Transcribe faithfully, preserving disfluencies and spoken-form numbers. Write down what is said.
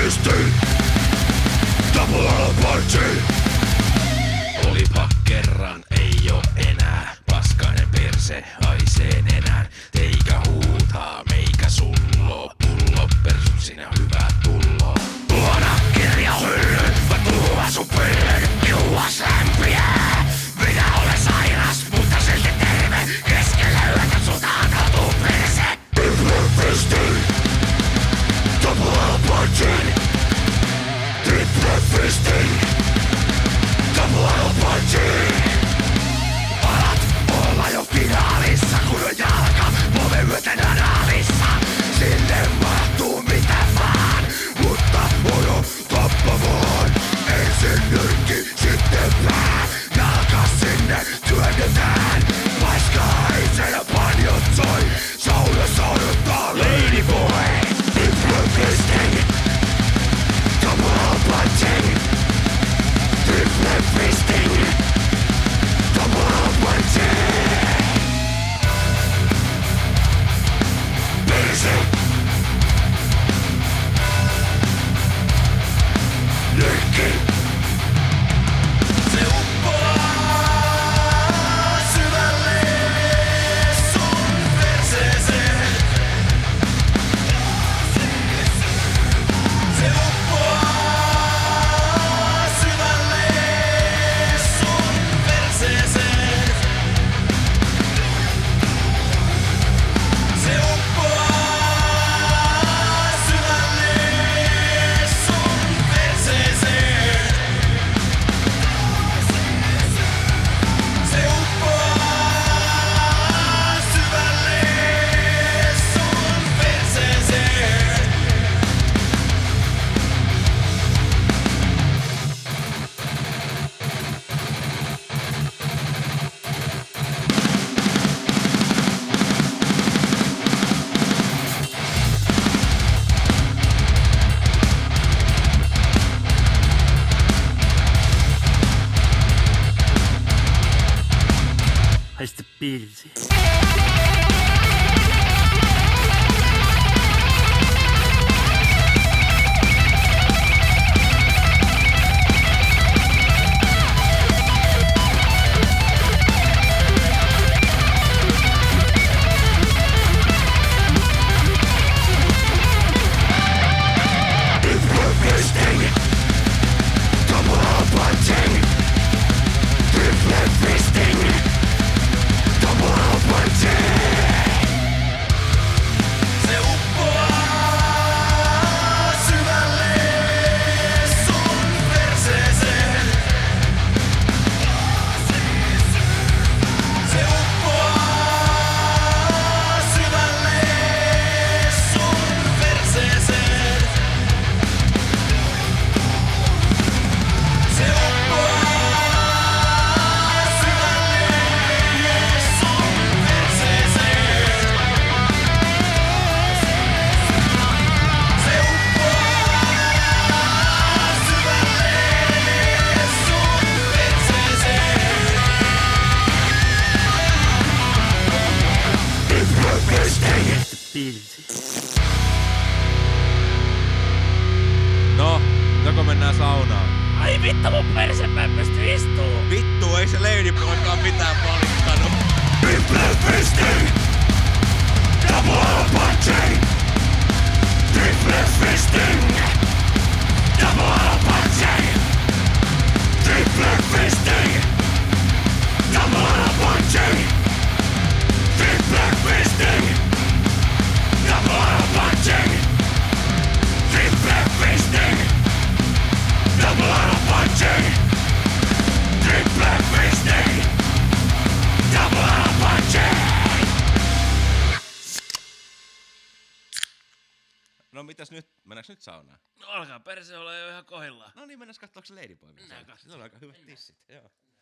fisting. Double R party. Olipa kerran, ei oo enää. Paskainen perse haisee nenään. Teikä huutaa, meikä sulloo. Pullo persut sinä hyvää tulloo. Luona kirjahyllyt, mä tuuan sun pillen kiuas lämpiä. Minä olen sairas, mutta silti terve. Keskellä yötä sulta hakautuu perse. Triple fisting. Double R party. Triple fisting. Double R party. Alat olla jo finaalissa, kun on jalka polven myöten anaalissa. Sinne mahtuu mitä vaan, mutta odo tappavaan. Ensin nyrkki, sitten pää. Jalka sinne työnnetään. Paiskaa itsenä panjot soi. Saunassa odottaa ladyboy. Triple fisting. Double R punching. Triple fisting. Double R punching. Perse. Nyrkki. Se uppoaa syvälle sun perseeseen. Se uppoaa syvälle sun perseeseen. Se uppoaa syvälle sun perseeseen. Se uppoaa syvälle sun perseeseen. Haista pilsi. Triple fisting. Double R punching. Triple fisting. Double R punching. Se uppoaa syvälle sun perseeseen. Se uppoaa syvälle sun perseeseen. Se uppoaa syvälle sun perseeseen. Se uppoaa syvälle sun perseeseen. Triple fisting. Pilsi. No, joko mennään saunaan? Ai vittu mun perse, mä en pysty istuu. Vittu, ei se ladyboykaan mitään valittanut. Triple fisting. Double R punching. Triple fisting. Double R punching. Triple fisting. Double R punching. Triple fisting. Double R punching. Triple fisting. Double R punching. Triple fisting. Double R punching. No mitäs nyt? Mennäänkö nyt saunaan? No alkaa perse olla jo ihan kohillaan. No niin, mennään kattooks se ladyboy. Mennään katsomaan. Se on aika hyvät tissit, joo.